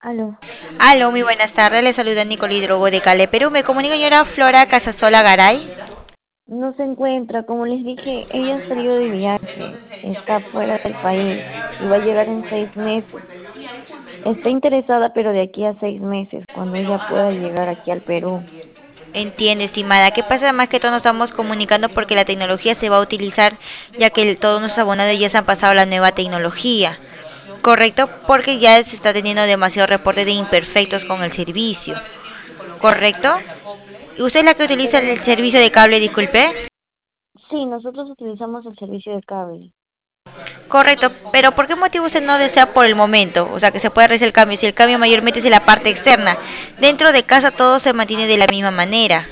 Aló, Aló, muy buenas tardes. Le saluda Nicole Hidrogo de Cale, Perú. Me comunica señora Flora Casasola Garay. no se encuentra, como les dije, ella ha salido de viaje, está fuera del país y va a llegar en 6 meses. Está interesada, pero de aquí a 6 meses, cuando ella pueda llegar aquí al Perú. Entiende, estimada. ¿Qué pasa? Más que todo nos estamos comunicando porque la tecnología se va a utilizar, ya que todos nuestros abonados ya se han pasado a la nueva tecnología. Correcto, porque ya se está teniendo demasiado reporte de imperfectos con el servicio. Correcto. ¿Y usted es la que utiliza Pero el servicio de cable, disculpe? sí, nosotros utilizamos el servicio de cable. Correcto, pero ¿por qué motivo usted no desea por el momento? O sea, que se pueda realizar el cambio. Si el cambio mayormente es en la parte externa. Dentro de casa todo se mantiene de la misma manera.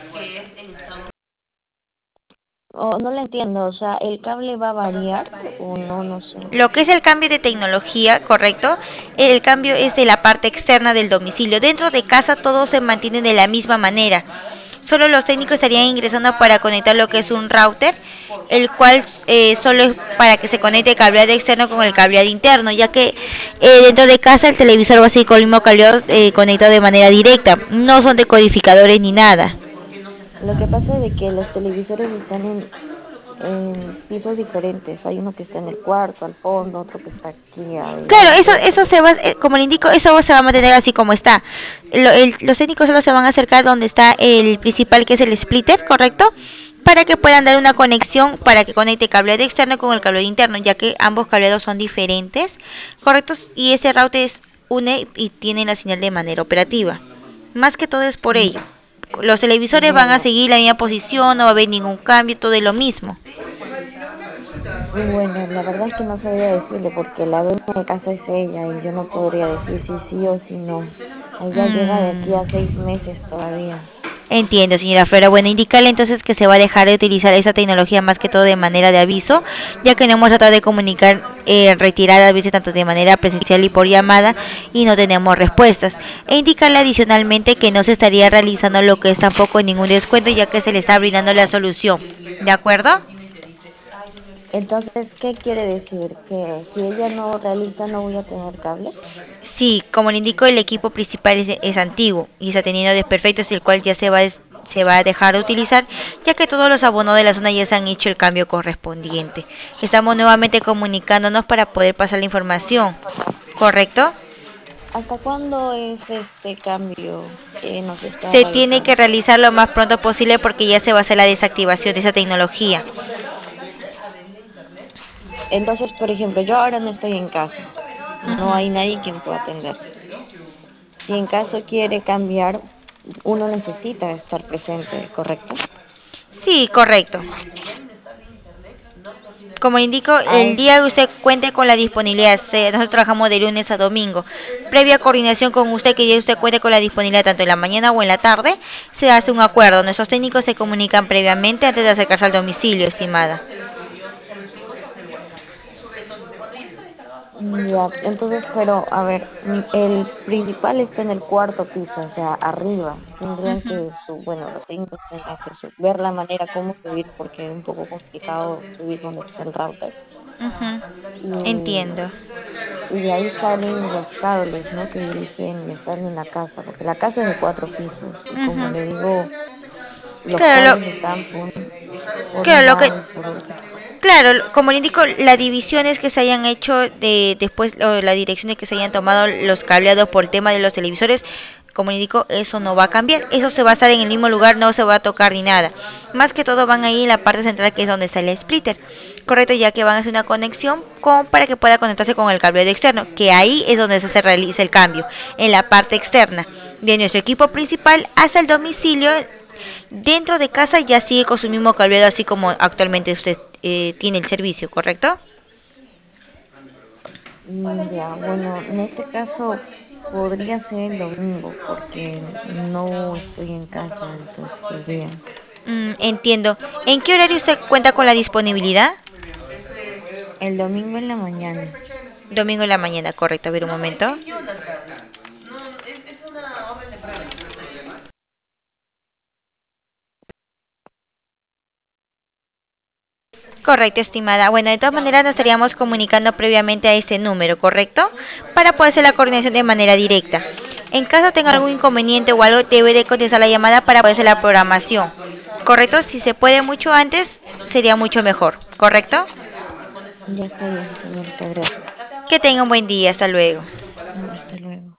Oh, no la entiendo, o sea, ¿el cable va a variar o no? No sé. Lo que es el cambio de tecnología, correcto, el cambio es de la parte externa del domicilio. Dentro de casa todo se mantiene de la misma manera. Solo los técnicos estarían ingresando para conectar lo que es un router, el cual solo es para que se conecte el cableado externo con el cableado interno, ya que dentro de casa el televisor va a seguir con el mismo cableado conectado de manera directa. No son decodificadores ni nada. Lo que pasa es de que los televisores están en pisos diferentes. Hay uno que está en el cuarto, al fondo, otro que está aquí Claro, eso, adelante. eso se va, como le indico, eso se va a mantener así como está. Los técnicos solo se van a acercar donde está el principal, que es el splitter, ¿correcto? Para que puedan dar una conexión, para que conecte el cableado externo con el cableado interno, ya que ambos cableados son diferentes, ¿correctos? Y ese router une y tiene la señal de manera operativa. Más que todo es por ello. Mm, Los televisores van a Bueno, seguir la misma posición, no va a haber ningún cambio, todo es lo mismo. bueno, la verdad es que no sabría decirle porque la dueña de casa es ella y yo no podría decir si sí o si no. Ella llega de aquí a Mm. 6 meses todavía. Entiendo, señora Flora. Bueno, indicarle entonces que se va a dejar de utilizar esa tecnología más que todo de manera de aviso, ya que no hemos tratado de comunicar retiradas a veces tanto de manera presencial y por llamada y no tenemos respuestas. E indicarle adicionalmente que no se estaría realizando lo que es tampoco ningún descuento, ya que se le está brindando la solución. ¿De acuerdo? Entonces, ¿qué quiere decir? ¿Que si ella no realiza no voy a tener cable? Sí, como le indico, el equipo principal es antiguo y está teniendo desperfectos, el cual ya se va a dejar de utilizar, ya que todos los abonos de la zona ya se han hecho el cambio correspondiente. Estamos nuevamente comunicándonos para poder pasar la información, ¿correcto? ¿Hasta cuándo es este cambio que nos está Se tiene que realizando? realizar lo más pronto posible porque ya se va a hacer la desactivación de esa tecnología. Entonces, por ejemplo, yo ahora no estoy en casa. No hay Ujú. nadie quien pueda atender. Si en caso quiere cambiar, uno necesita estar presente, ¿correcto? Sí, correcto. Como indico, el Ay, día que usted cuente con la disponibilidad, nosotros trabajamos de lunes a domingo. Previa coordinación con usted, que ya usted cuente con la disponibilidad tanto en la mañana o en la tarde, se hace un acuerdo. Nuestros técnicos se comunican previamente antes de acercarse al domicilio, estimada. ya, entonces, pero a ver, el principal está en el cuarto piso, o sea, arriba. Tendrían Ujú, que, bueno, los técnicos tendrían que ver la manera cómo subir, porque es un poco complicado subir donde está el router. ujú. Y, Entiendo. y de ahí salen los cables, ¿no? Que dirigen y están en la casa, porque la casa es de 4 pisos. Y como Ujú. le digo, los Claro, cables están por un claro, lo que lado y por otro. Claro, como le indico, las divisiones que se hayan hecho después, o las direcciones que se hayan tomado los cableados por el tema de los televisores, como le indico, eso no va a cambiar. Eso se va a estar en el mismo lugar, no se va a tocar ni nada. Más que todo van ahí en la parte central, que es donde está el splitter. Correcto, ya que van a hacer una conexión para que pueda conectarse con el cableado externo, que ahí es donde se realiza el cambio, en la parte externa de nuestro equipo principal hasta el domicilio. Dentro de casa ya sigue con su mismo cableado, así como actualmente usted tiene el servicio, ¿correcto? Ya, bueno, en este caso podría ser el domingo porque no estoy en casa estos días. Entiendo. ¿En qué horario usted cuenta con la disponibilidad? El domingo en la mañana. Domingo en la mañana, correcto. A ver un momento. Correcto, estimada. Bueno, de todas maneras nos estaríamos comunicando previamente a este número, ¿correcto? Para poder hacer la coordinación de manera directa. En caso tenga Ya, algún inconveniente o algo, debe de contestar la llamada para poder hacer la programación. ¿Correcto? Si se puede mucho antes, sería mucho mejor. ¿Correcto? ya está bien, señorita, gracias. Que tenga un buen día. Hasta luego. Hasta luego.